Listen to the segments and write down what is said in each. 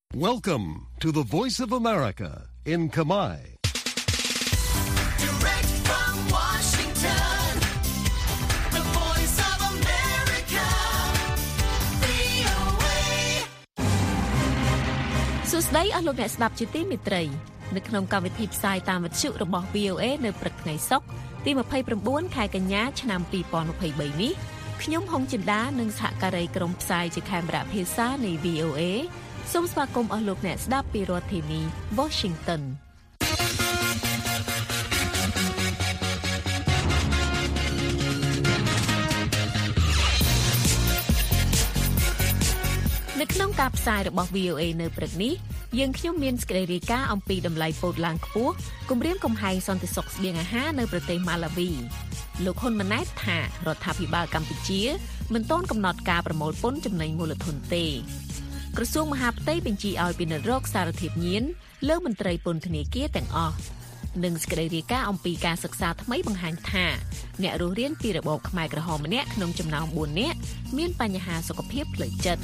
Welcome to the Voice of America in Khmer. Direct from Washington, the Voice of America, VOA. សួស្តីអស់លោកអ្នកស្ដាប់ជាទីមេត្រីនៅក្នុងកម្មវិធីផ្សាយតាមវិទ្យុរបស់ VOA នៅព្រឹកថ្ងៃសុក្រទី29ខែកញ្ញាឆ្នាំ2023នេះខ្ញុំហុងចិន្តានិងសហការីក្រុមផ្សាយជាខេមរៈភាសានៃ VOA សូមស្វាគមន៍អស់លោកអ្នកស្ដាប់ពីរដ្ឋធានី Washington នៅក្នុងការផ្សាយរបស់ VOA នៅព្រឹកនេះយើងខ្ញុំមានសេចក្តីរាយការណ៍អំពីតម្លៃពោតឡើងខ្ពស់គម្រាមកំហែងសន្តិសុខស្បៀងអាហារនៅប្រទេសម៉ាឡាវីលោកហ៊ុនម៉ាណែតថារដ្ឋាភិបាលកម្ពុជាមិនទាន់កំណត់ការប្រមូលពន្ធចំណេញមូលធនទេក្រសួងមហាផ្ទៃបញ្ជាឲ្យពិនិត្យរកសារធាតុញៀនលើមន្ត្រីពន្ធនាគារទាំងអស់និងសេចក្តីរាយការណ៍អំពីការសិក្សាថ្មីបង្ហាញថាអ្នករស់រានពីរបបខ្មែរក្រហមម្នាក់ក្នុងចំណោម4នាក់មានបញ្ហាសុខភាពផ្លូវចិត្ត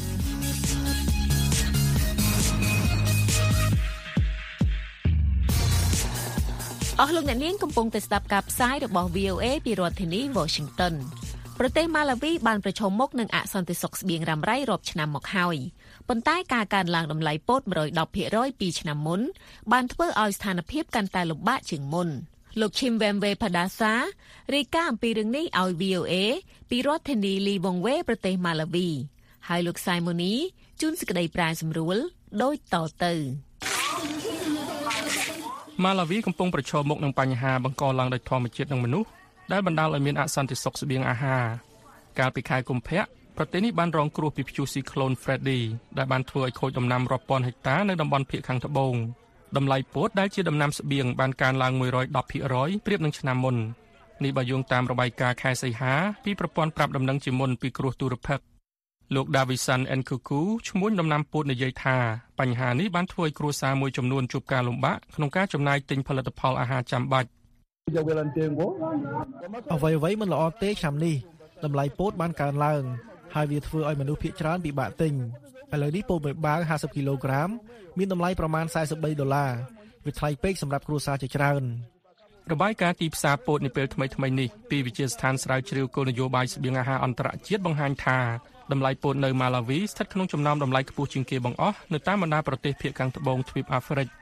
អស់លោកអ្នកនាងកំពុងតែស្ដាប់ការផ្សាយរបស់ VOA ពីរដ្ឋធានី Washington ប្រទេសម៉ាឡាវីបានប្រឈមមុខនឹងអសន្តិសុខស្បៀងរ៉ាំរ៉ៃរាប់ឆ្នាំមកហើយប៉ុន្តែការកើនឡើងតម្លៃពោត 110% ពីឆ្នាំមុនបានធ្វើឲ្យស្ថានភាពកាន់តែលំបាកជាងមុនលោក Chimwemwe Padasa រាយការណ៍អំពីរឿងនេះឲ្យ VOA ពីរដ្ឋធានី Lilongwe ប្រទេសម៉ាឡាវីហើយលោក Simoni ជួនសេចក្តីប្រាយសម្រួលដូចតទៅម៉ាឡាវីកំពុងប្រឈមមុខនឹងបញ្ហាបង្កឡើងដោយធម្មជាតិនិងមនុស្សដែលបណ្ដាលឲ្យមានអសន្តិសុខស្បៀងអាហារកាលពីខែកុម្ភៈប្រទេសនេះបានរងគ្រោះពីព្យុះស៊ីក្លូន Freddy ដែលបានធ្វើឲ្យខូចដំណាំរាប់ពាន់ហិកតានៅតំបន់ភាគខាងត្បូងតម្លៃពោតដែលជាដំណាំស្បៀងបានកើនឡើង 110% ប្រៀបនឹងឆ្នាំមុននេះបើយោងតាមរបាយការណ៍ខែសីហាពីប្រព័ន្ធប្រាប់ដំណឹងជាមុនពីគ្រោះទុរភិក្សលោក Davisan Nkuku ឈ្មោះដំណាំពោតនិយាយថាបញ្ហានេះបានធ្វើឲ្យគ្រួសារមួយចំនួនជួបការលំបាកក្នុងការចំណាយទិញផលិតផលអាហារចាំបាច់អ្វីមិនល្អទេឆ្នាំនេះតម្លៃពោតបានកើនឡើងហើយវាធ្វើឲ្យមនុស្សភាគច្រើនពិបាកទិញឥឡូវនេះពោតមួយបាវ50គីឡូក្រាមមានតម្លៃប្រមាណ$43វាថ្លៃពេកសម្រាប់គ្រួសារជាច្រើនរបាយការណ៍ទីផ្សារពោតនាពេលថ្មីៗនេះពីវិទ្យាស្ថានស្រាវជ្រាវគោលនយោបាយស្បៀងអាហារអន្តរជាតិបង្ហាញថាតម្លៃពោតនៅម៉ាឡាវីស្ថិតក្នុងចំណោមតម្លៃខ្ពស់ជាងគេបង្អស់នៅតាមបណ្ដាប្រទេសភាគខាងត្បូងទ្វីបអាហ្វ្រិក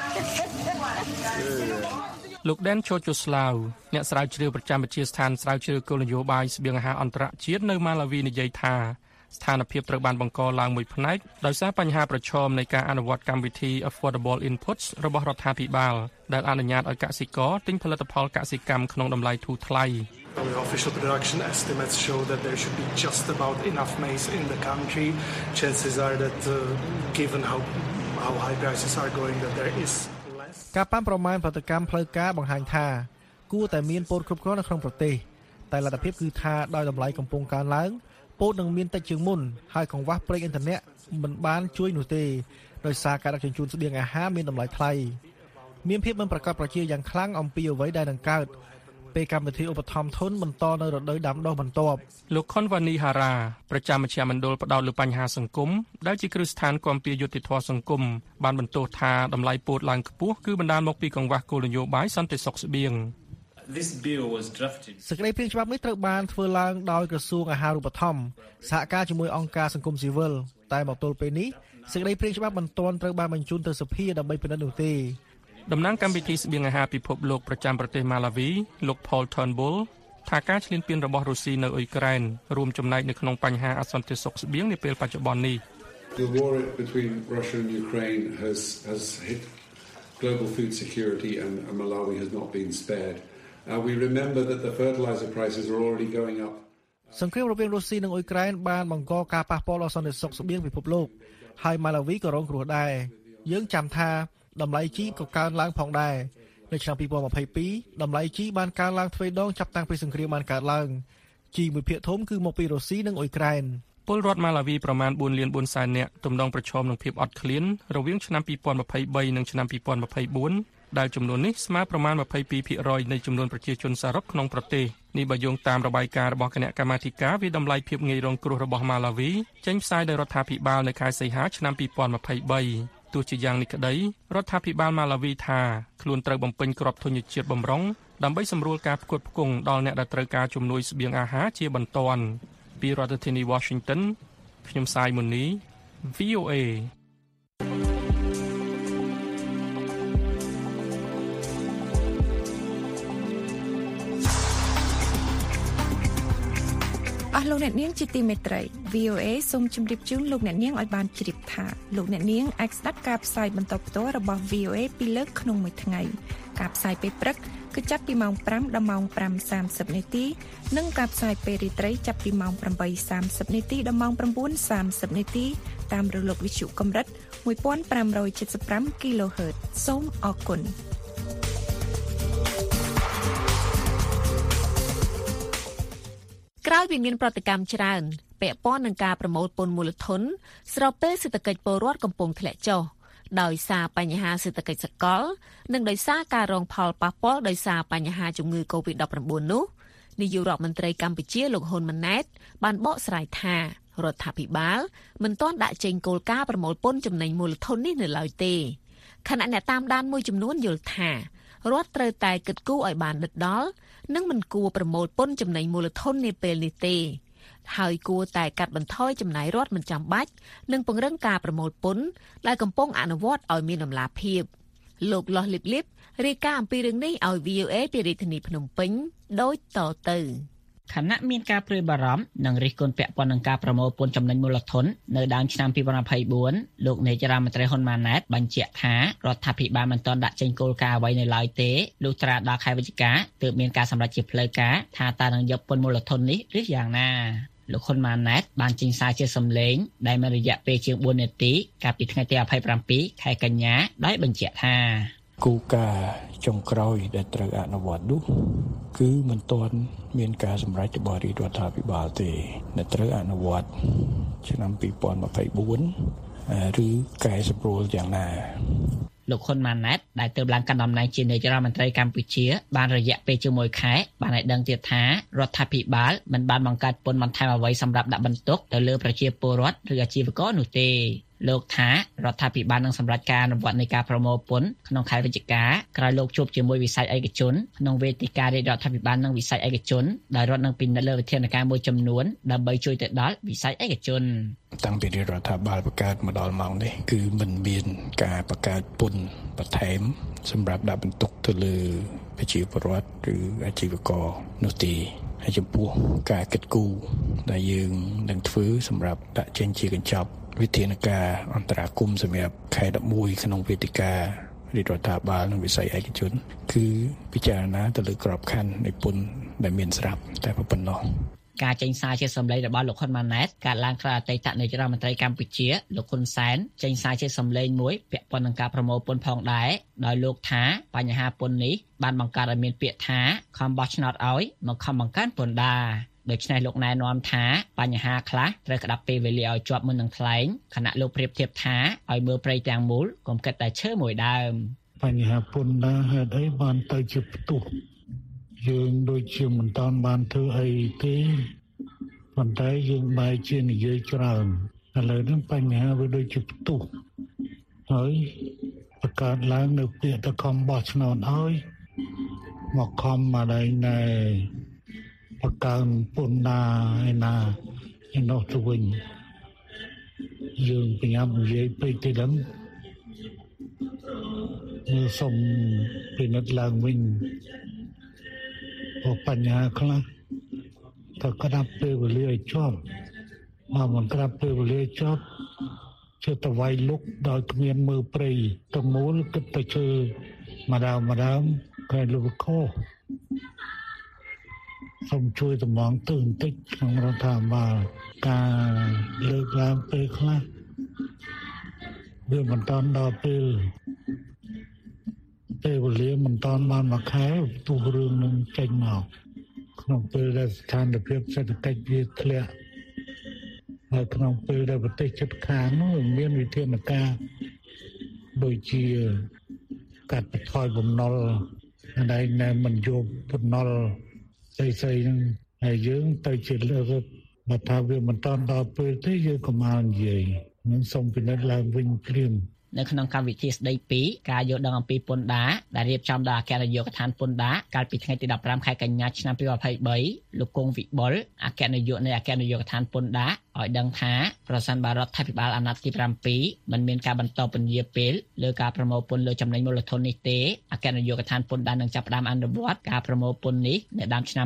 លោក Den Chochoslaw អ្នកស្រាវជ្រាវប្រចាំវិទ្យាស្ថានស្រាវជ្រាវគោលនយោបាយស្បៀងអាហារអន្តរជាតិនៅម៉ាឡាវីនិយាយថាស្ថានភាពត្រូវបានបង្កឡើងមួយផ្នែកដោយសារបញ្ហាប្រឈមនៃការអនុវត្តកម្មវិធី Affordable Inputs របស់រដ្ឋាភិបាលដែលអនុញ្ញាតឲ្យកសិករទិញផលិតផលកសិកម្មក្នុងតម្លៃធូរថ្លៃ Official production estimates show that there should be just about enough maize in the country. Chances are that given how high prices are going that there is less. ការប៉ាន់ប្រមាណផលិតកម្មផ្លូវការបង្ហាញថាគួរតែមានពោតគ្រប់គ្រាន់នៅក្នុងប្រទេសតែលទ្ធភាពគឺថាដោយតម្លៃកំពុងកើនឡើងពោតនឹងមានតិចជាងមុនហើយកង្វះប្រេងឥន្ធនៈមិនបានជួយនោះទេដោយសារការដឹកជញ្ជូនស្បៀងអាហារមានតម្លៃថ្លៃមានភាពមិនប្រកបប្រជាយ៉ាងខ្លាំងអំពីអ្វីដែលនឹងកើតពេលកម្មវិធីឧបត្ថម្ភធនបន្តនៅរដូវដាំដុះបន្ទាប់លោក Khonvani Hara ប្រចាំមជ្ឈមណ្ឌលផ្ដោតលើបញ្ហាសង្គមដែលជាគ្រឹះស្ថានគាំពារយុត្តិធម៌សង្គមបានបន្ទោសថាតម្លៃពោតឡើងខ្ពស់គឺបណ្ដាលមកពីកង្វះគោលនយោបាយសន្តិសុខស្បៀងសេចក្តីព្រាងច្បាប់នេះត្រូវបានធ្វើឡើងដោយក្រសួងអាហារូបត្ថម្ភសហការជាមួយអង្គការសង្គមស៊ីវិលតែមកទល់ពេលនេះសេចក្តីព្រាងច្បាប់មិនទាន់ត្រូវបានបញ្ជូនទៅសភាដើម្បីពិនិត្យនោះទេតំណាងកម្មវិធីស្បៀងអាហារពិភពលោកប្រចាំប្រទេសម៉ាឡាវីលោក Paul Turnbull ថាការឈ្លានពានរបស់រុស្ស៊ីនៅអ៊ុយក្រែនរួមចំណែកនៅក្នុងបញ្ហាអសន្តិសុខស្បៀងនាពេលបច្ចុប្បន្ននេះ The war between Russia and Ukraine has hit global food security and Malawi has not been spared. We remember that the fertilizer prices are already going up. សង្គ្រាមរវាងរុស្ស៊ីនិងអ៊ុយក្រែនបានបង្កការប៉ះពាល់ដល់សន្តិសុខស្បៀងពិភពលោកហើយម៉ាឡាវីក៏រងគ្រោះដែរយើងចាំថាតម្លៃជីក៏កើនឡើងផងដែរនៅឆ្នាំ2022តម្លៃជីបានកើនឡើងទ្វេដងចាប់តាំងពីសង្គ្រាមបានកើតឡើងជីមួយភាគធំគឺមកពីរុស្ស៊ីនិងអ៊ុយក្រែនពលរដ្ឋម៉ាឡាវីប្រមាណ 4 លាន 4 សែននាក់ទំនងប្រឈមនឹងភាពអត់ឃ្លានរវាងឆ្នាំ2023និងឆ្នាំ2024 ដែលចំនួននេះស្មើប្រមាណ 22% នៃចំនួនប្រជាជនសរុបក្នុងប្រទេសនេះបើយោងតាមរបាយការណ៍របស់គណៈកម្មាធិការវិដំឡៃភាពងាយរងគ្រោះរបស់ម៉ាឡាវីចេញផ្សាយដោយរដ្ឋាភិបាលនៅខែសីហាឆ្នាំ2023ទោះជាយ៉ាងនេះក្តីរដ្ឋាភិបាលម៉ាឡាវីថាខ្លួនត្រូវបំពេញក្របធញ្ញជាតិបម្រុងដើម្បីសម្រួលការផ្គត់ផ្គង់ដល់អ្នកដែលត្រូវការជំនួយស្បៀងអាហារជាបន្ទាន់ពីរដ្ឋធានី Washington ខ្ញុំសាយមុននី VOA លោកអ្នកនាងជាទីមេត្រី VOA សូមជម្រាបជូនលោកអ្នកនាងឲ្យបានជ្រាបថាលោកអ្នកនាងអាចស្ដាប់ការផ្សាយបន្តផ្ទាល់របស់ VOA ពីលើកក្នុងមួយថ្ងៃការផ្សាយពេលព្រឹកគឺចាប់ពីម៉ោង 5 ដល់ម៉ោង 5:30 នាទីនិងការផ្សាយពេលរាត្រីចាប់ពីម៉ោង 8:30 នាទីដល់ម៉ោង 9:30 នាទីតាមរលកវិទ្យុកម្រិត 1575 kHz សូមអរគុណក្រោយពីមានប្រតិកម្មច្រើនពាក់ព័ន្ធនឹងការប្រមូលពន្ធមូលធនស្របពេលសេដ្ឋកិច្ចពលរដ្ឋកំពុងធ្លាក់ចុះដោយសារបញ្ហាសេដ្ឋកិច្ចសកលនិងដោយសារការរងផលប៉ះពាល់ដោយសារបញ្ហាជំងឺ Covid-19 នោះនាយករដ្ឋមន្ត្រីកម្ពុជាលោកហ៊ុនម៉ាណែតបានបកស្រាយថារដ្ឋាភិបាលមិនទាន់ដាក់ចេញគោលការណ៍ប្រមូលពន្ធចំណេញមូលធននេះនៅឡើយទេខណៈអ្នកតាមដានមួយចំនួនយល់ថារដ្ឋត្រូវតែគិតគូរឲ្យបានដិតដល់និងមិនគួរប្រមូលពន្ធចំណេញមូលធននាពេលនេះទេហើយគួរតែកាត់បន្ថយចំណាយរដ្ឋមិនចាំបាច់និងពង្រឹងការប្រមូលពន្ធដែលកំពុងអនុវត្តឲ្យមានតម្លាភាពលោកលោះលីបលីបរាយការណ៍អំពីរឿងនេះឲ្យ VOA ពីរាជធានីភ្នំពេញដូចតទៅខណៈមានការព្រួយបារម្ភនិងរិះគន់ពាក់ព័ន្ធនឹងការប្រមូលពន្ធចំណេញមូលធននៅដើមឆ្នាំ2024លោកនាយរដ្ឋមន្ត្រីហ៊ុនម៉ាណែតបញ្ជាក់ថារដ្ឋាភិបាលមិនទាន់ដាក់ចេញគោលការណ៍អ្វីនៅឡើយទេលុះត្រាដល់ខែវិច្ឆិកាទើបមានការសម្រេចជាផ្លូវការថាតើនឹងយកពន្ធមូលធននេះឬយ៉ាងណាលោកហ៊ុនម៉ាណែតបានចេញសារជាសំឡេងដែលមានរយៈពេលជាង4នាទីកាលពីថ្ងៃទី27ខែកញ្ញាដោយបញ្ជាក់ថាគោលការណ៍ចុងក្រោយដែលត្រូវអនុវត្តនោះគឺមិនទាន់មានការសម្រេចរបស់រាជរដ្ឋាភិបាលទេដែលត្រូវអនុវត្តឆ្នាំ2024ឬកែសម្រួលយ៉ាងណាលោកហ៊ុនម៉ាណែតដែលទើបឡើងកាន់តំណែងជានាយករដ្ឋមន្ត្រីកម្ពុជាបានរយៈពេលជាង1ខែបានឲ្យដឹងទៀតថារដ្ឋាភិបាលមិនបានបង្កើតពន្ធបន្ថែមអ្វីសម្រាប់ដាក់បន្ទុកទៅលើប្រជាពលរដ្ឋឬអាជីវករនោះទេលោកថារដ្ឋាភិបាលនឹងសម្រេចការអនុវត្តនៃការប្រមូលពន្ធក្នុងខែវិច្ឆិកាក្រោយលោកជួបជាមួយវិស័យឯកជនក្នុងវេទិការាជរដ្ឋាភិបាលនិងវិស័យឯកជនដែលរដ្ឋនឹងពិនិត្យលើវិធានការមួយចំនួនដើម្បីជួយទៅដល់វិស័យឯកជនតាំងពីរាជរដ្ឋាភិបាលបង្កើតមកដល់ម៉ោងនេះគឺមិនមានការបង្កើតពន្ធបន្ថែមសម្រាប់ដាក់បន្ទុកទៅលើប្រជាពលរដ្ឋឬអាជីវករនោះទេហើយចំពោះការគិតគូរដែលយើងនឹងធ្វើសម្រាប់ដាក់ចេញជាកញ្ចប់វិធានការអន្តរាគមន៍សម្រាប់ខែ11ក្នុងវេទិការាជរដ្ឋាភិបាលនិងវិស័យឯកជនគឺពិចារណាទៅលើក្របខ័ណ្ឌនៃពន្ធដែលមានស្រាប់តែប៉ុណ្ណោះការចេញសារជាសម្លេងរបស់លោកហ៊ុនម៉ាណែតកើតឡើងក្រោយអតីតនាយករដ្ឋមន្ត្រីកម្ពុជាលោកហ៊ុនសែនចេញសារជាសម្លេងមួយពាក់ព័ន្ធនឹងការប្រមូលពន្ធផងដែរដោយលោកថាបញ្ហាពន្ធនេះបានបង្កើតឲ្យមានពាក្យថាខំបោះឆ្នោតឲ្យមកខំបង្កើនពន្ធដែរដូច្នេះលោកណែនាំថាបញ្ហាខ្លះត្រូវក្តាប់ពេលវេលាឲ្យជាប់មុននឹងថ្លែងខណៈលោកប្រៀបធៀបថាឲ្យមើលព្រៃទាំងមូលកុំគិតតែឈើមួយដើមបញ្ហាពន្ធណាហេតុអីបានទៅជាផ្ទុះយើងដូចជាមិនតាន់បានធ្វើអីទេប៉ុន្តែយើងបែរជានិយាយច្រើនឥឡូវនេះបញ្ហាវាដូចជាផ្ទុះហើយបង្កើតឡើងនៅពាក្យទៅខំបោះឆ្នោតឲ្យមកខំមកដែរណែបង្កើនពន្ធណាឯណាឯនោះទៅវិញយើងបញ្ញាប់និយាយពេកទៅដល់សូមពិនិត្យឡើងវិញបញ្ហាខ្លះតើក្តាប់ពេលវេលាឲ្យជាប់មកមិនក្តាប់ពេលវេលាជាប់ជឿទៅវាយលុកដោយគ្មានមើលព្រៃទៅមូលគិតទៅជើម្ដងគេលុបខោសូមជួយតំងទៅបន្តិចក្នុងរដ្ឋាភិបាលការលើកឡើងពេលខ្លះវាមិនតាន់ដល់ពេលវេលាមិនតាន់បានមួយខែទូរឿងនឹងចេញមកក្នុងពេលដែលស្ថានភាពសេដ្ឋកិច្ចវាធ្លាក់ហើយក្នុងពេលដែលប្រទេសជិតខាងនោះមានវិធានការដូចជាកាត់បន្ថយបំណុលហើយណែមិនយកបំណុលស្អីៗហ្នឹងហើយយើងទៅជាលើកមកថាវាមិនតាន់ដល់ពេលទេយើងកុំឲ្យនិយាយនឹងសូមពិនិត្យឡើងវិញព្រាមនៅក្នុងកម្មវិធីស្ដីពីការយល់ដឹងអំពីពន្ធដារដែលរៀបចំដោយអគ្គនាយកដ្ឋានពន្ធដារកាលពីថ្ងៃទី15ខែកញ្ញាឆ្នាំ2023លោកគង់វិបុលអគ្គនាយកនៃអគ្គនាយកដ្ឋានពន្ធដារឲ្យដឹងថាប្រសិនបើរដ្ឋាភិបាលអាណត្តិទី7មិនមានការបន្តពន្យាពេលលើការប្រមូលពន្ធលើចំណេញមូលធននេះទេអគ្គនាយកដ្ឋានពន្ធដារនឹងចាប់ផ្ដើមអនុវត្តការប្រមូលពន្ធនេះនៅដើមឆ្នាំ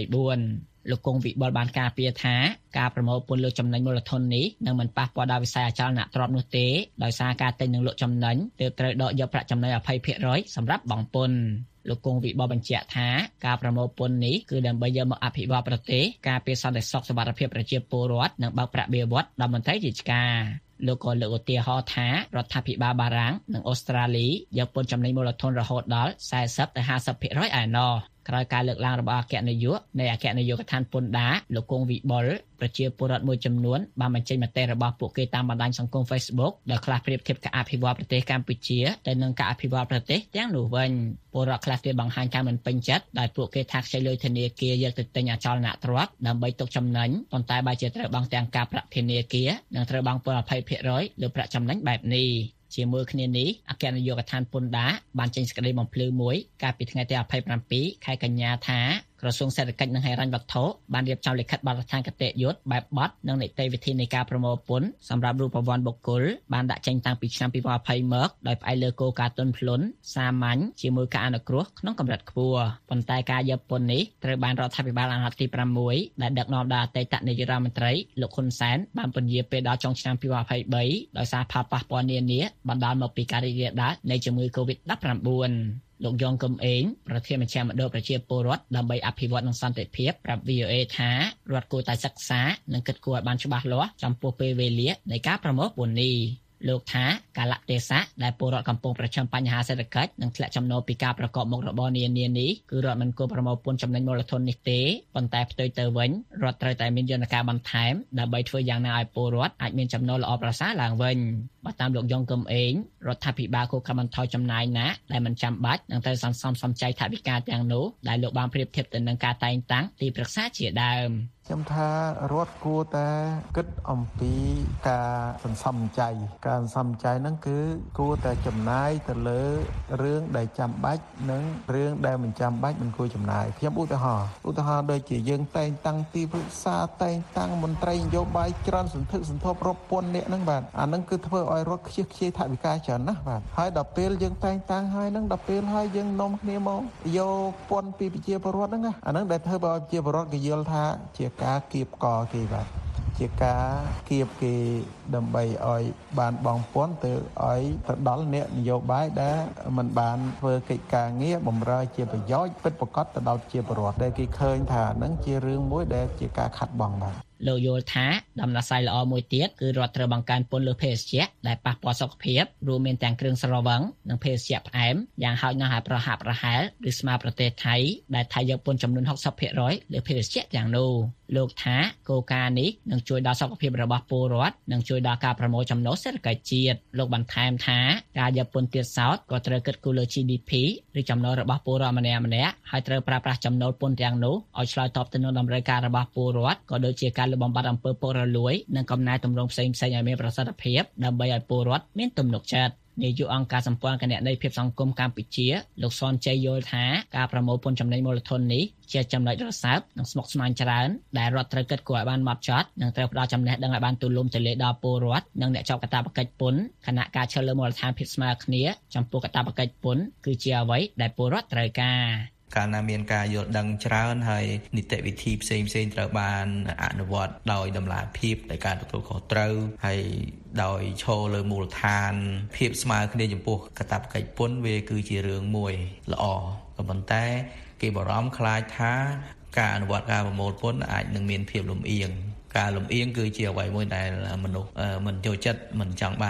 2024លោកគង់វិបុលបានការពារថាការប្រមូលពន្ធលើចំណេញមូលធននេះនឹងមិនប៉ះពាល់ដល់វិស័យអចលនទ្រព្យនោះទេដោយសារការទិញនិងលក់ចំណេញទើបត្រូវដកយកប្រាក់ចំណេញ 20% សម្រាប់បង់ពន្ធលោកគង់វិបុលបញ្ជាក់ថាការប្រមូលពន្ធនេះគឺដើម្បីយកមកអភិវឌ្ឍប្រទេសការពារសន្តិសុខសុវត្ថិភាពប្រជាពលរដ្ឋនិងបើកប្រាក់បៀវត្សដល់មន្ត្រីរាជការលោកក៏លើកឧទាហរណ៍ថារដ្ឋាភិបាលបារាំងនិងអូស្ត្រាលីយកពន្ធចំណេញមូលធនរហូតដល់ 40 ទៅ 50% ឯណោះក្រោយការលើកឡើងរបស់អគ្គនាយកនៃអគ្គនាយកដ្ឋានពន្ធដារលោកគង់វិបុលប្រជាពលរដ្ឋមួយចំនួនបានបញ្ចេញមតិរបស់ពួកគេតាមបណ្ដាញសង្គម Facebook ដែលខ្លះប្រៀបធៀបការអភិវឌ្ឍប្រទេសកម្ពុជាទៅនឹងការអភិវឌ្ឍប្រទេសទាំងនោះវិញពលរដ្ឋខ្លះទៀតបង្ហាញការមិនពេញចិត្តដោយពួកគេថាខ្ចីលុយធនាគារយកទៅទិញអចលនទ្រព្យដើម្បីទុកចំណេញប៉ុន្តែបែរជាត្រូវបង់ទាំងការប្រាក់ធនាគារនិងត្រូវបង់ពន្ធ 20% លើប្រាក់ចំណេញបែបនេះជាមួយគ្នានេះអគ្គនាយកដ្ឋានពន្ធដារបានចេញសេចក្តីបំភ្លឺមួយកាលពីថ្ងៃទី27ខែកញ្ញាថាក្រសួងសេដ្ឋកិច្ចនិងហិរញ្ញវត្ថុបានរៀបចំលិខិតបទដ្ឋានគតិយុត្តបែបបទនិងនីតិវិធីនៃការប្រមូលពន្ធសម្រាប់រូបវ័ណ្ណបុគ្គលបានដាក់ចេញតាំងពីឆ្នាំ2020មកដោយផ្អែកលើគោលការណ៍ទន់ភ្លន់សាមញ្ញជាមួយការអនុគ្រោះក្នុងកម្រិតខ្ពស់ប៉ុន្តែការយកពន្ធនេះត្រូវបានរដ្ឋាភិបាលអាណត្តិទី6ដែលដឹកនាំដោយអតីតនាយករដ្ឋមន្ត្រីលោកហ៊ុនសែនបានពន្យាពេលដល់ចុងឆ្នាំ2023ដោយសារផលប៉ះពាល់នានាបណ្ដាលមកពីការរីករាលដាលនៃជំងឺ COVID-19លោកយ៉ងកឹមអេងប្រធានមជ្ឈមណ្ឌលប្រជាពលរដ្ឋដើម្បីអភិវឌ្ឍនិងសន្តិភាពប្រាប់ VOA ថារដ្ឋគួរតែសិក្សានិងគិតគូរឲ្យបានច្បាស់លាស់ចំពោះពេលវេលានៃការប្រមូលពន្ធនេះលោកថាកាលៈទេសៈដែលពលរដ្ឋកំពុងប្រឈមបញ្ហាសេដ្ឋកិច្ចនិងធ្លាក់ចំណូលពីការប្រកបមុខរបរនានានេះគឺរដ្ឋមិនគួរប្រមូលពន្ធចំណេញមូលធននេះទេប៉ុន្តែផ្ទុយទៅវិញរដ្ឋត្រូវតែមានយន្តការបន្ថែមដើម្បីធ្វើយ៉ាងណាឲ្យពលរដ្ឋអាចមានចំណូលល្អប្រសើរឡើងវិញបើតាមលោកយ៉ងកឹមអេងរដ្ឋាភិបាលគួរកាត់បន្ថយចំណាយណាដែលមិនចាំបាច់និងត្រូវសន្សំសំចៃថវិកាទាំងនោះដែលលោកបានប្រៀបធៀបទៅនឹងការតែងតាំងទីប្រឹក្សាជាដើមខ្ញុំថារដ្ឋគួរតែគិតអំពីការសន្សំចៃហ្នឹងគឺគួរតែចំណាយទៅលើរឿងដែលចាំបាច់និងរឿងដែលមិនចាំបាច់មិនគួរចំណាយខ្ញុំឧទាហរណ៍ដូចជាយើងតែងតាំងទីប្រឹក្សាតែងតាំងមន្ត្រីនយោបាយច្រើនសន្ធឹកសន្ធាប់រាប់ពាន់នាក់ហ្នឹងបាទអាហ្នឹងគឺធ្វើឲ្យរដ្ឋខ្ជិះខ្ជាយថវិកាច្រើនណាស់បាទហើយដល់ពេលយើងតែងតាំងហើយហ្នឹងដល់ពេលហើយយើងនាំគ្នាមកយកពន្ធពីប្រជាពលរដ្ឋហ្នឹងណាអាហ្នឹងដែលធ្វើឲ្យប្រជាពលរដ្ឋគេយល់ថាជាការគៀបកគេបាទជាការគៀបគេដើម្បីឲ្យបានបង់ពន្ធទៅឲ្យទៅដល់អ្នកនយោបាយដែលមិនបានធ្វើកិច្ចការងារបម្រើជាប្រយោជន៍ពិតប្រាកដទៅដល់ប្រជាពលរដ្ឋដែលគេឃើញថាហ្នឹងជារឿងមួយដែលជាការខាត់បង់បាទលោកយល់ថាដំណោះស្រាយល្អមួយទៀតគឺរដ្ឋត្រូវបង្កើនពន្ធលើភេសជ្ជៈដែលប៉ះពាល់សុខភាពរួមមានទាំងគ្រឿងស្រវឹងនិងភេសជ្ជៈផ្អែមយ៉ាងហោចណាស់ឲ្យប្រហាក់ប្រហែលឬស្មើប្រទេសថៃដែលថៃយកពន្ធចំនួន 60% លើភេសជ្ជៈទាំងនោះលោកថាគោលការណ៍នេះនឹងជួយដល់សុខភាពរបស់ពលរដ្ឋនិងជួយដល់ការប្រមូលចំណូលសេដ្ឋកិច្ចជាតិលោកបន្ថែមថាការយកពន្ធទៀតសោតក៏ត្រូវគិតគូរលើ GDP ឬចំណូលរបស់ពលរដ្ឋម្នាក់ៗហើយត្រូវប្រើប្រាស់ចំណូលពន្ធទាំងនោះឲ្យឆ្លើយតបទៅនឹងតម្រូវការរបស់ពលរដ្ឋក៏ដូចជាការបំបត្តិអំពើពុករលួយនិងកំណែទម្រង់ផ្សេងៗឲ្យមានប្រសិទ្ធភាពដើម្បីឲ្យពលរដ្ឋមានទំនុកចិត្តនាយកអង្គការសម្ព័ន្ធគណនេយ្យភាពសង្គមកម្ពុជាលោកសនជ័យយល់ថាការប្រមូលពន្ធចំណេញមូលធននេះជាចំណុចរសើបនិងស្មុគស្មាញច្រើនដែលរដ្ឋត្រូវគិតគូរឲ្យបានម៉ត់ចត់និងត្រូវផ្ដល់ចំណេះដឹងឲ្យបានទូលំទូលាយដល់ពលរដ្ឋនិងអ្នកជាប់កាតព្វកិច្ចពន្ធខណៈការឈលលើមូលដ្ឋានភាពស្មើគ្នាចំពោះកាតព្វកិច្ចពន្ធគឺជាអ្វីដែលពលរដ្ឋត្រូវការកាលណាមានការយល់ដឹងច្រើនហើយនីតិវិធីផ្សេងត្រូវបានអនុវត្តដោយតម្លាភាពនៃការទទួលខុសត្រូវហើយដោយឈរលើមូលដ្ឋានភាពស្មើគ្នាចំពោះកាតព្វកិច្ចពន្ធវាគឺជារឿងមួយល្អក៏ប៉ុន្តែគេបារម្ភខ្លាចថាការអនុវត្តការប្រមូលពន្ធអាចនឹងមានភាពលំអៀងការលំអៀងគឺជាអ្វីមួយដែលមនុស្សមិនចូលចិត្តមិនចង់បាន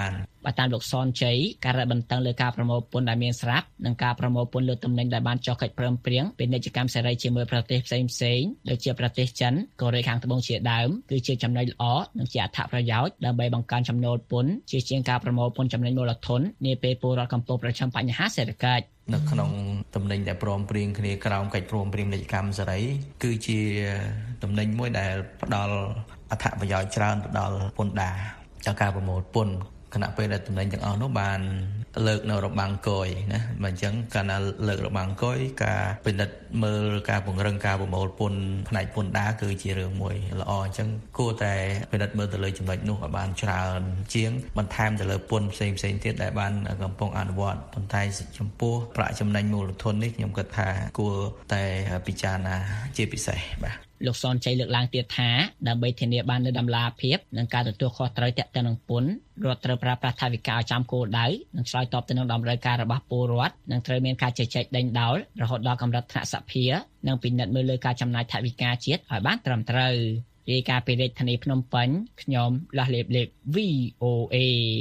បើតាមលោកសនជ័យការរឹតបន្តឹងលើការប្រមូលពន្ធដែលមានស្រាប់និងការប្រមូលពន្ធលើទំនិញដែលបានចុះកិច្ចព្រមព្រៀងពាណិជ្ជកម្មសេរីជាមួយប្រទេសផ្សេងៗដូចជាប្រទេសចិនកូរ៉េខាងត្បូងជាដើមគឺជាចំណុចល្អនិងជាអត្ថប្រយោជន៍ដើម្បីបង្កើនចំណូលពន្ធជាជាងការប្រមូលពន្ធចំណេញមូលធននាពេលពលរដ្ឋកំពុងប្រឈមបញ្ហាសេដ្ឋកិច្ចនៅក្នុងតំណែងដែលព្រមព្រៀងគ្នាក្រោមកិច្ចព្រមព្រៀងពាណិជ្ជកម្មសេរីគឺជាតំណែងមួយដែលផ្ដល់អត្ថប្រយោជន៍ច្រើនទៅដល់ពន្ធដារจากការប្រមូលពន្ធគណៈពេលដែលតំណែងទាំងអស់នោះបានលើកនៅរបាំងកយណាបើអញ្ចឹងកាលណាលើករបាំងកយការពិនិត្យមើលការពង្រឹងការប្រមូលពន្ធផ្នែកពន្ធដារគឺជារឿងមួយល្អអញ្ចឹងគួរតែពិនិត្យមើលទៅលើចំណុចនោះឲ្យបានច្រើនជាងបន្ថែមទៅលើពន្ធផ្សេងទៀតដែលបានកំពុងអនុវត្តប៉ុន្តែចំពោះប្រាក់ចំណេញមូលធននេះខ្ញុំគិតថាគួរតែពិចារណាជាពិសេសបាទលោកសនជ័យលើកឡើងទៀតថាដើម្បីធានាបាននូវតម្លាភាពនិងការទទួលខុសត្រូវទាក់ទងនឹងពន្ធរដ្ឋត្រូវប្រើប្រាស់ថវិកាឲ្យចំគោលដៅនិងឆ្លើយតបទៅនឹងតម្រូវការរបស់ពលរដ្ឋនិងត្រូវមានការជជែកដេញដោលរហូតដល់កម្រិតថ្នាក់សភានិងពិនិត្យមើលលើការចំណាយថវិកាជាតិឲ្យបានត្រឹមត្រូវរាយការណ៍ពីរាជធានីភ្នំពេញខ្ញុំលាស់លេបលេប VOA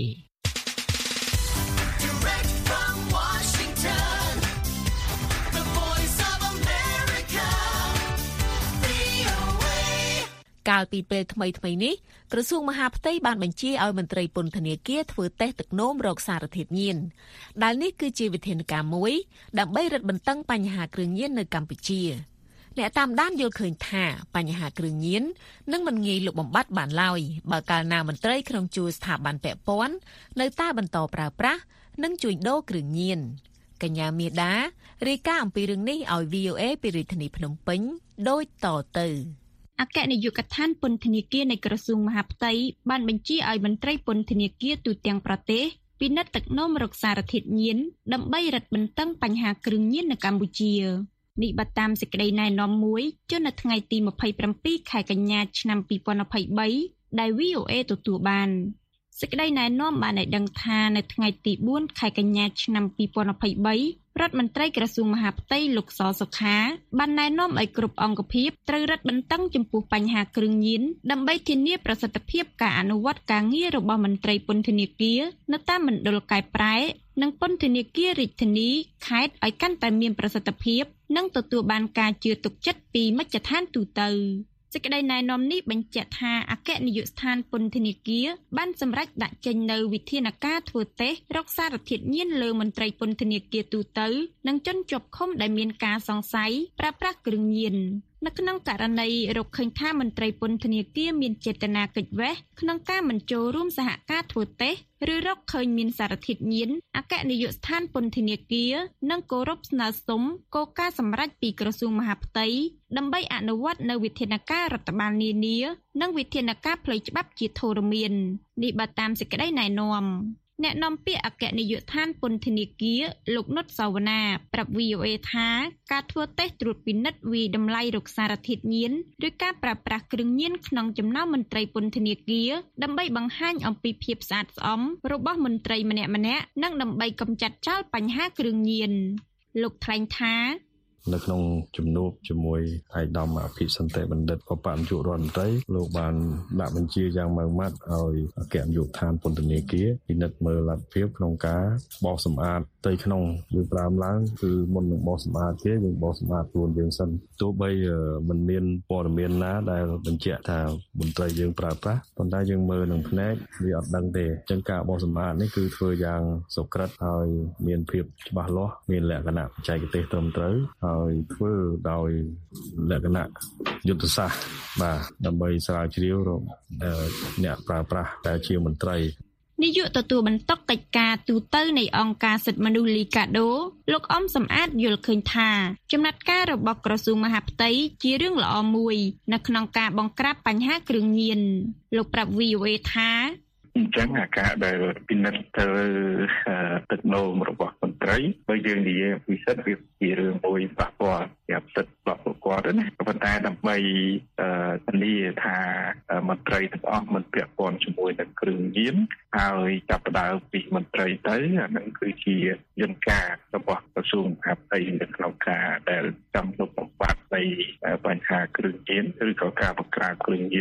កាលពីពេលថ្មីនេះក្រសួងមហាផ្ទៃបានបញ្ជាឲ្យមន្ត្រីពន្ធនាគារធ្វើតេស្តទឹកនោមរកសារធាតុញៀនដែលនេះគឺជាវិធានការមួយដើម្បីរឹតបន្តឹងបញ្ហាគ្រឿងញៀននៅកម្ពុជាអ្នកតាមដានយល់ឃើញថាបញ្ហាគ្រឿងញៀននឹងមិនងាយលុបបំបាត់បានឡើយបើកាលណាមន្ត្រីក្នុងជួរស្ថាប័នពាក់ព័ន្ធនៅតែបន្តប្រើប្រាស់និងជួញដូរគ្រឿងញៀនកញ្ញាមាដារាយការណ៍អំពីរឿងនេះឲ្យ VOA ពីរាជធានីភ្នំពេញដូចតទៅអគ្គនាយកដ្ឋានពន្ធនាគារនៃក្រសួងមហាផ្ទៃបានបញ្ជាឲ្យមន្ត្រីពន្ធនាគារទូទាំងប្រទេសពិនិត្យទឹកនោមរកសារធាតុញៀនដើម្បីរឹតបន្តឹងបញ្ហាគ្រឿងញៀននៅកម្ពុជានេះបើតាមសេចក្តីណែនាំមួយចុះនៅថ្ងៃទី27ខែកញ្ញាឆ្នាំ2023ដែល VOA ទទួលបានសេចក្តីណែនាំបានឲ្យដឹងថានៅថ្ងៃទី4ខែកញ្ញាឆ្នាំ2023រដ្ឋមន្ត្រីក្រសួងមហាផ្ទៃលោកសសុខាបានណែនាំឲ្យគ្រប់អង្គភាពត្រូវរឹតបន្តឹងចំពោះបញ្ហាគ្រឿងញៀនដើម្បីធានាប្រសិទ្ធភាពការអនុវត្តការងាររបស់មន្ត្រីពន្ធនាគារនៅតាមមណ្ឌលកែប្រែនិងពន្ធនាគាររាជធានីខេត្តឲ្យកាន់តែមានប្រសិទ្ធភាពនិងទទួលបានការជឿទុកចិត្តពីមជ្ឈដ្ឋានទូទៅសេចក្តីណែនាំនេះបញ្ជាក់ថាអគ្គនាយកដ្ឋានពន្ធនាគារបានសម្រេចដាក់ចេញនូវវិធានការធ្វើតេស្តរកសារធាតុញៀនលើមន្ត្រីពន្ធនាគារទូទៅនិងជនជាប់ឃុំដែលមានការសង្ស័យប្រើប្រាស់គ្រឿងញៀននៅក្នុងករណីរកឃើញថាមន្ត្រីពន្ធនាគារមានចេតនាគេចវេះក្នុងការមិនចូលរួមសហការធ្វើតេស្តឬរកឃើញមានសារធាតុញៀនអគ្គនាយកដ្ឋានពន្ធនាគារនឹងគោរពស្នើសុំគោលការណ៍សម្រេចពីក្រសួងមហាផ្ទៃដើម្បីអនុវត្តនូវវិធានការរដ្ឋបាលនានានិងវិធានការផ្លូវច្បាប់ជាធរមាននេះបើតាមសេចក្តីណែនាំអ្នកនាំពាក្យអគ្គនាយកដ្ឋានពន្ធនាគារលោកនុតសាវណ្ណាប្រាប់ VOA ថាការធ្វើតេស្តត្រួតពិនិត្យវិតម្លៃរកសារធាតុញៀនឬការប្រើប្រាស់គ្រឿងញៀនក្នុងចំណោមមន្ត្រីពន្ធនាគារដើម្បីបង្ហាញអំពីភាពស្អាតស្អំរបស់មន្ត្រីម្នាក់ៗនិងដើម្បីកម្ចាត់ចោលបញ្ហាគ្រឿងញៀនលោកថ្លែងថានៅក្នុងជំនួបជាមួយឯកឧត្តមអភិសន្តិបណ្ឌិតបព្វនាយករដ្ឋមន្ត្រីលោកបានដាក់បញ្ជាយ៉ាងម៉ឺងម៉ាត់ឲ្យអគ្គនាយកដ្ឋានពន្ធនាគារពិនិត្យមើលលទ្ធភាពក្នុងការបោសសម្អាតផ្ទៃក្នុងយើងប្រើឡើងគឺមុននឹងបោសសម្អាតគេយើងបោសសម្អាតខ្លួនយើងសិនទោះបីមិនមានព័ត៌មានណាដែលបញ្ជាក់ថាមន្ត្រីយើងប្រើប្រាស់ប៉ុន្តែយើងមើលនឹងភ្នែកវាអត់ដឹងទេអញ្ចឹងការបោសសម្អាតនេះគឺធ្វើយ៉ាងសុក្រិតហើយមានភាពច្បាស់លាស់មានលក្ខណៈបច្ចេកទេសត្រឹមត្រូវហើយធ្វើដោយលក្ខណៈយុទ្ធសាស្ត្របាទដើម្បីស្រាវជ្រាវរកអ្នកប្រើប្រាស់ដែលជាមន្ត្រីនាយកទទួលបន្ទុកកិច្ចការទូតនៃអង្គការសិទ្ធិមនុស្សលីកាដូលោកអំសំអាតយល់ឃើញថាចំណាត់ការរបស់ក្រសួងមហាផ្ទៃជារឿងល្អមួយនៅក្នុងការបង្ក្រាបបញ្ហាគ្រឿងញៀនលោកប្រាប់ VOA ថាអញ្ចឹងអាការដែលពិនិត្យទៅទឹកនោមរបស់មន្ត្រីបើយើងនិយាយពីសិទ្ធិវាជារឿងមួយប៉ះពាល់ជាសិទ្ធិរបស់ពួកគាត់ណាប៉ុន្តែដើម្បីធានាថាមន្ត្រីទាំងអស់មិនពាក់ព័ន្ធជាមួយនឹងគ្រឿងញៀនហើយចាប់ផ្ដើមពីមន្ត្រីទៅអានឹងគឺជាយន្តការរបស់ក្រសួងមហាផ្ទៃនៅក្នុងការដែលចាំលុបបំបាត់នៃបញ្ហាគ្រឿងញៀនឬក៏ការបង្ក្រាបគ្រឿងញៀន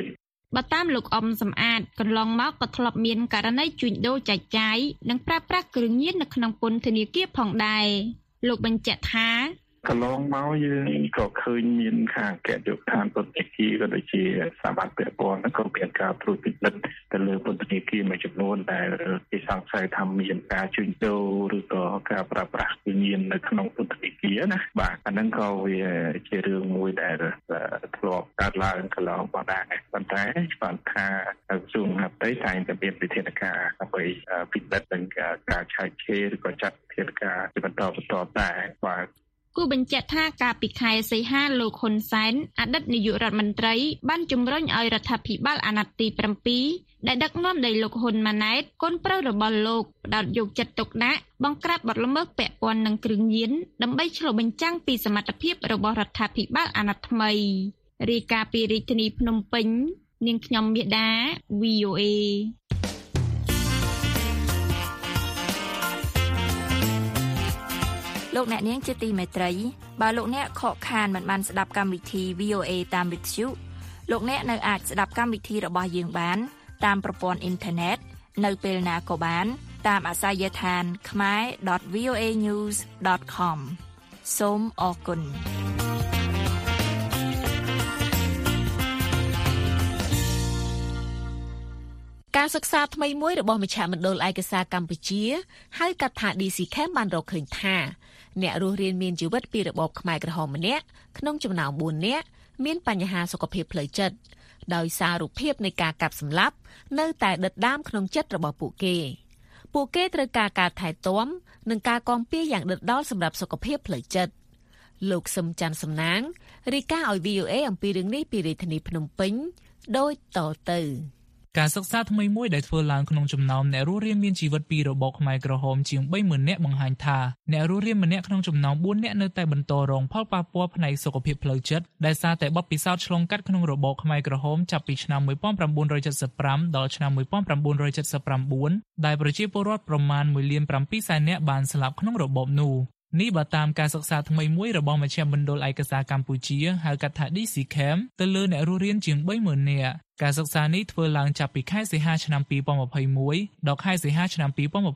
បើតាមលោកអ៊ំសំអាតកន្លងមកក៏ធ្លាប់មានករណីជួញដូរចែកចាយនិងប្រើប្រាស់គ្រឿងញៀននៅក្នុងពន្ធនាគារផងដែរលោកបញ្ជាក់ថាកន្លងមកយើងក៏ឃើញមានខាងអគ្គនាយកដ្ឋានពន្ធនាគារក៏ដូចជាសាមញ្ញពាក់ព័ន្ធក៏មានការត្រួតពិនិត្យទៅលើពន្ធនាគារមួយចំនួនដែលគេសង្ស័យថាមានការជួញដូរឬក៏ការប្រើប្រាស់វិញ្ញាណនៅក្នុងពន្ធនាគារណាបាទអាហ្នឹងក៏វាជារឿងមួយដែលធ្លាប់កើតឡើងកន្លងមកដែរប៉ុន្តែបានថាក្រសួងមហាផ្ទៃតែងតែមានវិធានការដើម្បីពិនិត្យនិងការឆែកឆេរឬក៏ចាត់វិធានការជាបន្តដែរបាទគូបញ្ជាក់ថាកាលពីខែសីហាលោកហ៊ុនសែនអតីតនាយករដ្ឋមន្ត្រីបានជំរុញឲ្យរដ្ឋាភិបាលអាណត្តិទី7ដែលដឹកនាំដោយលោកហ៊ុនម៉ាណែតកូនប្រុសរបស់លោកផ្ដោតយកចិត្តទុកដាក់បង្ក្រាបបទល្មើសពាក់ព័ន្ធនឹងគ្រឿងញៀនដើម្បីឆ្លុះបញ្ចាំងពីសមត្ថភាពរបស់រដ្ឋាភិបាលអាណត្តិថ្មីរាយការណ៍ពីរាជធានីភ្នំពេញនាងខ្ញុំមាសដា VOA លោកអ្នកនាងជាទីមេត្រីបើលោកអ្នកខកខានមិនបានស្ដាប់កម្មវិធី VOA តាមវិទ្យុលោកអ្នកនៅអាចស្ដាប់កម្មវិធីរបស់យើងបានតាមប្រព័ន្ធអ៊ីនធឺណិតនៅពេលណាក៏បានតាមអាសយដ្ឋាន khmer.voanews.com សូមអរគុណការសិក្សាថ្មីមួយរបស់មជ្ឈមណ្ឌលឯកសារកម្ពុជាហៅកាត់ថា DCCAM បានរកឃើញថាអ្នករស់រានមានជីវិតពីរបបខ្មែរក្រហមម្នាក់ក្នុងចំណោម4នាក់មានបញ្ហាសុខភាពផ្លូវចិត្តដោយសាររូបភាពនៃការកាប់សម្លាប់នៅតែដិតដាមក្នុងចិត្តរបស់ពួកគេត្រូវការថែទាំនិងការគាំពារយ៉ាងដិតដល់សម្រាប់សុខភាពផ្លូវចិត្តលោកសឹមច័ន្ទសំណាងរាយការណ៍ឲ្យ VOA អំពីរឿងនេះពីរាជធានីភ្នំពេញដូចតទៅការសិក្សាថ្មីមួយដែលធ្វើឡើងក្នុងចំណោមអ្នករស់រានមានជីវិតពីរបបខ្មែរក្រហមជាង 30,000 នាក់បង្ហាញថាអ្នករស់រានម្នាក់ក្នុងចំណោម 4 នាក់នៅតែបន្តរងផលប៉ះពាល់ផ្នែកសុខភាពផ្លូវចិត្តដែលសារតែបទពិសោធន៍ឆ្លងកាត់ក្នុងរបបខ្មែរក្រហមចាប់ពីឆ្នាំ 1975 ដល់ឆ្នាំ 1979 ដែលប្រជាពលរដ្ឋប្រមាណ 1.7 លាននាក់បានស្លាប់ក្នុងរបបនោះនេះបើតាមការសិក្សាថ្មីមួយរបស់មជ្ឈមណ្ឌលឯកសារកម្ពុជាហៅកាត់ថា DCCAM ទៅលើអ្នករស់រានជាង 30,000 នាក់ការសិក្សានេះធ្វើឡើងចាប់ពីខែសីហាឆ្នាំ2021ដល់ខែសីហាឆ្នាំ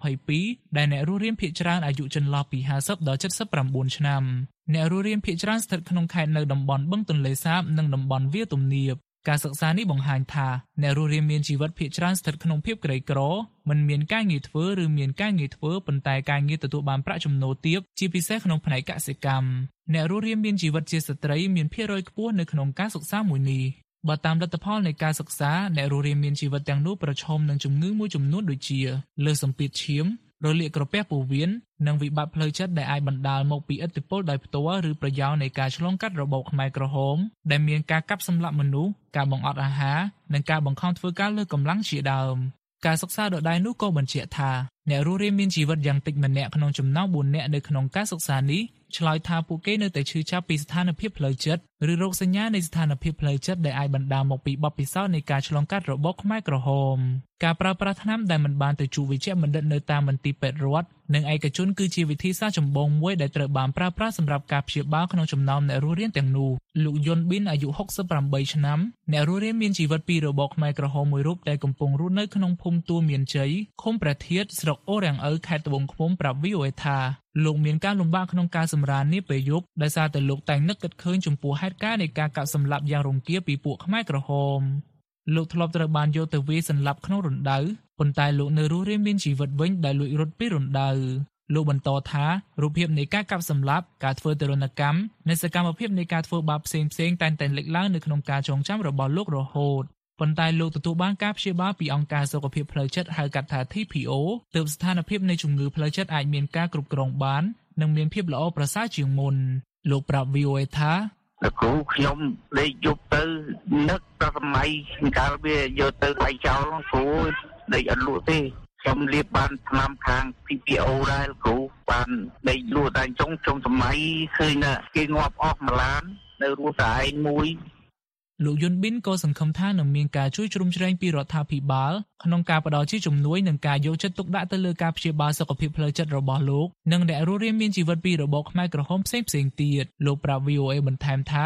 2022ដែលអ្នករស់រានភាគច្រើនអាយុចន្លោះពី50ដល់79ឆ្នាំអ្នករស់រានភាគច្រើនស្ថិតក្នុងខេត្តនៅតំបន់បឹងទន្លេសាបនិងតំបន់វាលទំនាបការសិក្សានេះបង្ហាញថាអ្នករស់រានមានជីវិតភាគច្រើនស្ថិតក្នុងភាពក្រីក្រមិនមានការងារធ្វើឬមានការងារធ្វើប៉ុន្តែការងារទទួលបានប្រាក់ចំណូលទាបជាពិសេសក្នុងផ្នែកកសិកម្មអ្នករស់រានមានជីវិតជាស្ត្រីមានភាគរយខ្ពស់នៅក្នុងការសិក្សាមួយនេះបើតាមលទ្ធផលនៃការសិក្សាអ្នករស់រានមានជីវិតទាំងនោះប្រឈមនឹងជំងឺមួយចំនួនដូចជាលើសសម្ពាធឈាមរលាកក្រពះពោះវៀននិងវិបត្តិផ្លូវចិត្តដែលអាចបណ្ដាលមកពីឥទ្ធិពលដោយផ្ទាល់ឬប្រយោលនៃការឆ្លងកាត់របបខ្មែរក្រហមដែលមានការកាប់សម្លាប់មនុស្សការបង្អត់អាហារនិងការបង្ខំធ្វើការលើសកម្លាំងជាដើមការសិក្សាដដែលនោះក៏បញ្ជាក់ថាអ្នករស់រានមានជីវិតយ៉ាងតិចម្នាក់ក្នុងចំណោម 4 នាក់នៅក្នុងការសិក្សានេះឆ្លើយថាពួកគេនៅតែឈឺចាប់ពីស្ថានភាពផ្លូវចិត្តឬរោគសញ្ញានៃស្ថានភាពផ្លូវចិត្តដែលអាចបណ្ដាលមកពីបទពិសោធន៍នៃការឆ្លងកាត់របបខ្មែរក្រហមការប្រើប្រាស់ថ្នាំដែលមិនបានទៅជួបវេជ្ជបណ្ឌិតនៅតាមមន្ទីរពេទ្យរដ្ឋនិងឯកជនគឺជាវិធីសាស្ត្រចម្បងមួយដែលត្រូវបានប្រើប្រាស់សម្រាប់ការព្យាបាលក្នុងចំណោមអ្នករស់រានទាំងនោះលោកយុនប៊ីនអាយុ68ឆ្នាំអ្នករស់រានមានជីវិតពីរបបខ្មែរក្រហមមួយរូបដែលកំពុងរស់នៅក្នុងភូមិទួលមានជ័យឃុំព្រះធាតុស្រុកអូរាំងឪខេត្តត្បូងឃ្មុំប្រាប់ VOA ថាលោកមានការលំបាកក្នុងការសម្រាននាពេលយប់ដោយសារតែលោកតែងនឹកគិតឃើញចំពោះហេតុការណ៍នៃការកាប់សម្លាប់យ៉ាងរង្គាលពីពួកខ្មែរក្រហមលោកធ្លាប់ត្រូវបានយកទៅវាយសន្លប់ក្នុងរណ្ដៅប៉ុន្តែលោកនៅរស់រានមានជីវិតវិញដែលលួចរត់ពីរណ្ដៅលោកបន្តថារូបភាពនៃការកាប់សម្លាប់ការធ្វើទរណកម្មនិងសកម្មភាពនៃការធ្វើបាបផ្សេងៗតែងតែលេចឡើងនៅក្នុងការចងចាំរបស់លោករហូតប៉ុន្តែលោកទទួលបានការព្យាបាលពីអង្គការសុខភាពផ្លូវចិត្តហៅកាត់ថា TPO ទើបស្ថានភាពនៃជំងឺផ្លូវចិត្តអាចមានការគ្រប់គ្រងបាននិងមានភាពល្អប្រសើរជាងមុនលោកប្រាប់ VOA ថាលោកគ្រូខ្ញុំដេកយប់ទៅនឹកដល់សម័យកាលវាយកទៅដៃចោលគ្រូដេកអត់លក់ទេខ្ញុំលៀបបានថ្នាំខាង TPO ដែរលោកគ្រូបានដេកលក់តែចុងសម័យឃើញណាគេងាប់អស់ម្លាននៅរស់តែឯងមួយលោកយុនប៊ីនក៏សង្ឃឹមថានឹងមានការជួយជ្រោមជ្រែងពីរដ្ឋាភិបាលក្នុងការផ្តល់ជាជំនួយនិងការយកចិត្តទុកដាក់ទៅលើការព្យាបាលសុខភាពផ្លូវចិត្តរបស់លោកនិងអ្នករស់រានមានជីវិតពីរបបខ្មែរក្រហមផ្សេងៗទៀតលោកប្រាប់ VOA បន្ថែមថា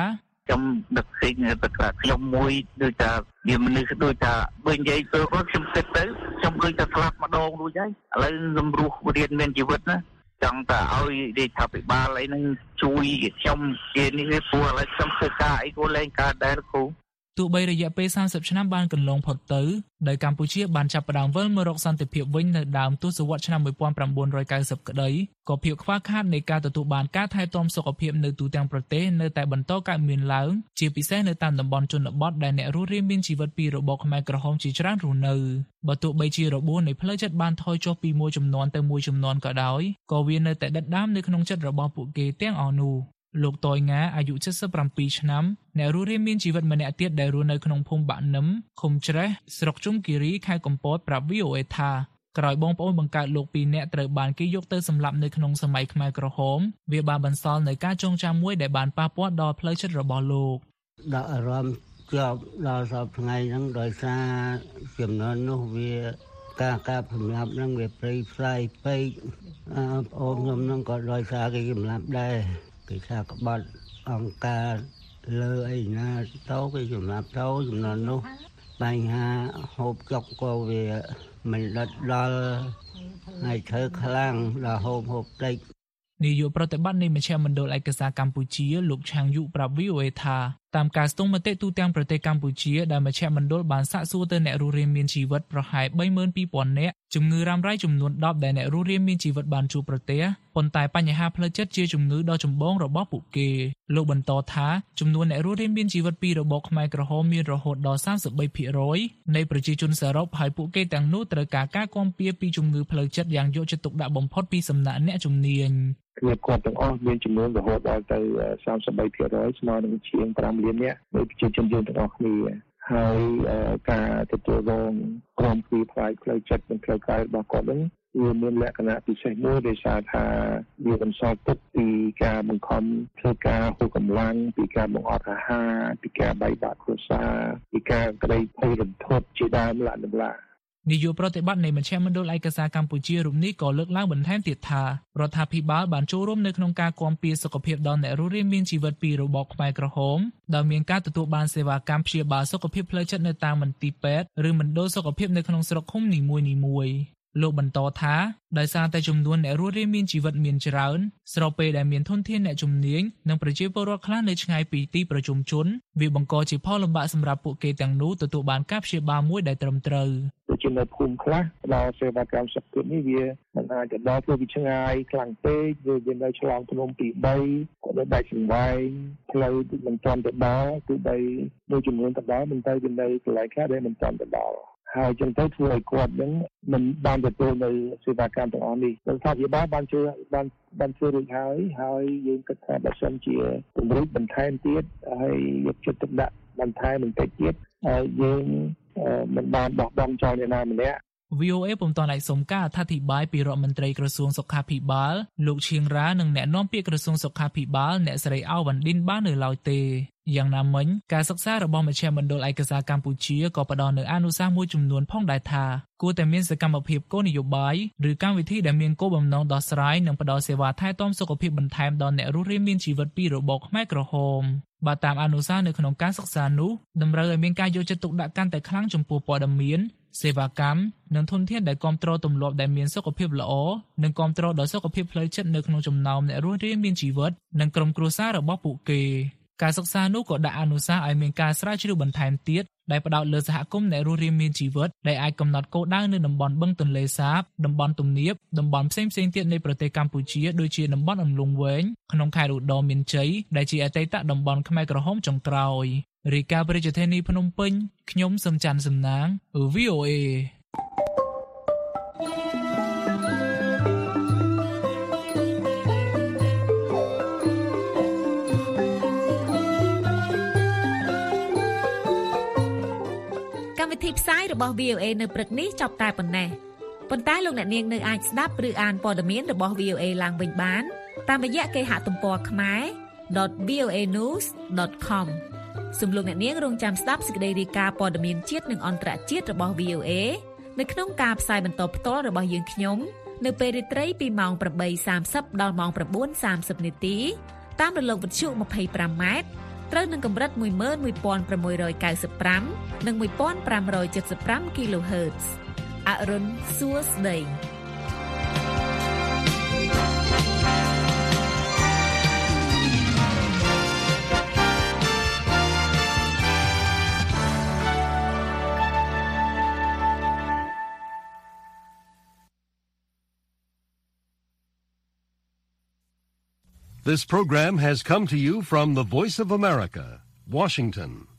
ខ្ញុំដឹកសេងទៅថាខ្ញុំមួយដូចថាវាមនុស្សដូចថាបើនិយាយទៅខ្ញុំគិតទៅខ្ញុំដូចថាស្លាប់ម្ដងរួចហើយឥឡូវខ្ញុំរស់រៀនមានជីវិតណាចង់តែឲ្យរដ្ឋាភិបាលអីហ្នឹងជួយខ្ញុំជានេះព្រោះឥឡូវខ្ញុំធ្វើការអីក៏លែងកើតដែរគ្រូទោះបីរយៈពេល30ឆ្នាំបានកន្លងផុតទៅដោយកម្ពុជាបានចាប់ផ្ដើមវិលមករកសន្តិភាពវិញនៅដើមទសវត្សរ៍ឆ្នាំ1990ក្តីក៏ភាពខ្វះខាតនៃការទទួលបានការថែទាំសុខភាពនៅទូទាំងប្រទេសនៅតែបន្តកើតមានឡើងជាពិសេសនៅតាមតំបន់ជនបទដែលអ្នករស់រានមានជីវិតពីរបបខ្មែរក្រហមជាច្រើនរស់នៅបើទោះបីជារបួសនៃផ្លូវចិត្តបានថយចុះពីមួយជំនាន់ទៅមួយជំនាន់ក៏ដោយក៏វានៅតែដិតដាមនៅក្នុងចិត្តរបស់ពួកគេទាំងអស់នោះលោកតយងាអាយុ77ឆ្នាំអ្នករស់រានមានជីវិតម្នាក់ទៀតដែលរស់នៅក្នុងភូមិបាក់នឹមឃុំច្រេះស្រុកជុំគិរីខេត្តកំពតប្រាប់ VOA ថាក្រោយបងប្អូនបង្កើតលោក2នាក់ត្រូវបានគេយកទៅសម្លាប់នៅក្នុងសម័យខ្មែរក្រហមវាបានបន្សល់នៅការចងចាំមួយដែលបានប៉ះពាល់ដល់ផ្លូវចិត្តរបស់លោកដាក់អារម្មណ៍ជាប់ដល់សពថ្ងៃហ្នឹងដោយសារចំនួននោះវាការសម្លាប់ហ្នឹងវាព្រៃផ្សាយពេកបងខ្ញុំហ្នឹងក៏ដោយសារគេសម្លាប់ដែរគេថាក្បត់អង្គការលើអីណាទៅគេសម្រាប់ទៅចំនួននោះបញ្ហាហូបចុកក៏វាមិនដិតដល់ហើយធ្វើខ្លាំងដល់ហូបតិចនាយកប្រតិបត្តិនៃមជ្ឈមណ្ឌលឯកសារកម្ពុជាលោកឆាងយុប្រាប់ VOA ថាតាមការស្ទង់មតិទូទាំងប្រទេសកម្ពុជាដែលមជ្ឈមណ្ឌលបានសាកសួរទៅអ្នករស់រានមានជីវិតប្រហែល 32,000 នាក់ជំងឺរ៉ាំរ៉ៃចំនួន10ដែលអ្នករស់រានមានជីវិតបានជួបប្រទះប៉ុន្តែបញ្ហាផ្លូវចិត្តជាជំងឺដ៏ចម្បងរបស់ពួកគេលោកបន្តថាចំនួនអ្នករស់រានមានជីវិតពីរបបខ្មែរក្រហមមានរហូតដល់ 33% នៃប្រជាជនសរុបហើយពួកគេទាំងនោះត្រូវការការគាំពារពីជំងឺផ្លូវចិត្តយ៉ាងយកចិត្តទុកដាក់បំផុតពីសំណាក់អ្នកជំនាញគឺគាត់ទាំងអស់មានចំនួនរហូតដល់ទៅ 33% ស្មើនឹងជាង 5 លាននាក់នៃប្រជាជនយើងទាំងអស់គ្នាហើយការទទួលរងក្រមពីផ្នែកផ្លូវចិត្តនិងផ្លូវកាយរបស់គាត់ហ្នឹងវាមានលក្ខណៈពិសេសមួយដោយសារថាវាបន្សល់ទុកពីការបង្ខំធ្វើការហួសកម្លាំងពីការបង្អត់អាហារពីការបែកបាក់គ្រួសារពីការក្តីភ័យរន្ធត់ជាដើមឡានាយកប្រតិបត្តិនៃមជ្ឈមណ្ឌលឯកសារកម្ពុជារូបនេះក៏លើកឡើងបន្ថែមទៀតថារដ្ឋាភិបាលបានចូលរួមនៅក្នុងការគាំពារសុខភាពដល់អ្នករស់រានមានជីវិតពីរបបខ្មែរក្រហមដោយមានការទទួលបានសេវាកម្មព្យាបាលសុខភាពផ្លូវចិត្តនៅតាមមន្ទីរពេទ្យឬមណ្ឌលសុខភាពនៅក្នុងស្រុកឃុំនីមួយៗលោកបន្តថាដោយសារតែចំនួនអ្នករស់រានមានជីវិតមានច្រើនស្របពេលដែលមានធនធានអ្នកជំនាញនិងប្រជាពលរដ្ឋខ្លះនៅឆ្ងាយពីទីប្រជុំជនវាបង្កជាផលលំបាកសម្រាប់ពួកគេទាំងនោះទទួលបានការព្យាបាលមួយដែលត្រឹមត្រូវដូចជានៅភូមិខ្លះដល់សេវាកម្មសុខភាពនេះវាមិនអាចទៅដល់ធ្វើពីឆ្ងាយខ្លាំងពេកវានៅឆ្លងភ្នំពី3ក៏នៅដាច់សង្វែងផ្លូវមិនទាន់ទៅដល់គឺបីមួយចំនួនទៅដល់មិនទៅនៅកន្លែងខ្លះដែលមិនទាន់ទៅដល់ហើយចឹងទៅធ្វើឲ្យគាត់នឹងមិនបានទទួលនៅសេវាកម្មទាំងអស់នេះរដ្ឋាភិបាលបានជួយបានជួយរួចហើយយើងគិតថាបើសិនជាពង្រីកបន្ថែមទៀតហើយយកចិត្តទុកដាក់បន្ថែមបន្តិចទៀតហើយយើងមិនបានបោះបង់ចោលអ្នកណាម្នាក់ VOA ពុំទាន់អាចសុំការអធិប្បាយពីរដ្ឋមន្ត្រីក្រសួងសុខាភិបាលលោកឈៀងរ៉ានិងអ្នកនាំពាក្យក្រសួងសុខាភិបាលអ្នកស្រីអាវ៉ាន់ឌិនបាននៅឡើយទេយ៉ាងណាមិញការសិក្សារបស់មជ្ឈមណ្ឌលឯកសារកម្ពុជាក៏ផ្ដល់នូវអនុសាសន៍មួយចំនួនផងដែរថាគួរតែមានសកម្មភាពគោលនយោបាយឬកម្មវិធីដែលមានគោលបំណងដោះស្រាយនិងផ្ដល់សេវាថែទាំសុខភាពបន្ថែមដល់អ្នករស់រានមានជីវិតពីរបបខ្មែរក្រហមបើតាមអនុសាសន៍នៅក្នុងការសិក្សានោះតម្រូវឲ្យមានការយកចិត្តទុកដាក់កាន់តែខ្លាំងចំពោះព័ត៌មានសេវាកម្មនិងធនធានដែលគាំទ្រទម្លាប់ដែលមានសុខភាពល្អនិងគាំទ្រដល់សុខភាពផ្លូវចិត្តនៅក្នុងចំណោមអ្នករស់រានមានជីវិតនិងក្រុមគ្រួសាររបស់ពួកគេការសិក្សានោះក៏ដាក់អនុសាសន៍ឲ្យមានការស្រាវជ្រាវបន្ថែមទៀតដែលផ្ដោតលើសហគមន៍អ្នករស់រានមានជីវិតដែលអាចកំណត់គោលដៅនៅតំបន់បឹងទន្លេសាបតំបន់ទំនាបតំបន់ផ្សេងៗទៀតនៃប្រទេសកម្ពុជាដូចជាតំបន់អន្លង់វែងក្នុងខេត្តឧត្តរមានជ័យដែលជាអតីតតំបន់ខ្មែរក្រហមចុងក្រោយរាយការណ៍ពីរាជធានីភ្នំពេញខ្ញុំសំច័ន្ទសំណាង VOA កម្មវិធីផ្សាយរបស់ VOA នៅព្រឹកនេះចប់តែប៉ុណ្ណេះប៉ុន្តែលោកអ្នកនាងនៅអាចស្ដាប់ឬអានព័ត៌មានរបស់ VOA ឡើងវិញបានតាមរយៈគេហទំព័រខ្មែរ.voanews.com សូមលោកអ្នកនាងរងចាំស្ដាប់សេចក្តីរាយការណ៍ព័ត៌មានជាតិនិងអន្តរជាតិរបស់ VOA នៅក្នុងការផ្សាយបន្តផ្ទាល់របស់យើងខ្ញុំនៅពេលរាត្រីពីម៉ោង 8:30 ដល់ម៉ោង 9:30 នាទីតាមរលកវិទ្យុ 25M ត្រូវនឹងកម្រិត 11695 និង 1575 kHz អរុនសួស្ដី This program has come to you from the Voice of America, Washington.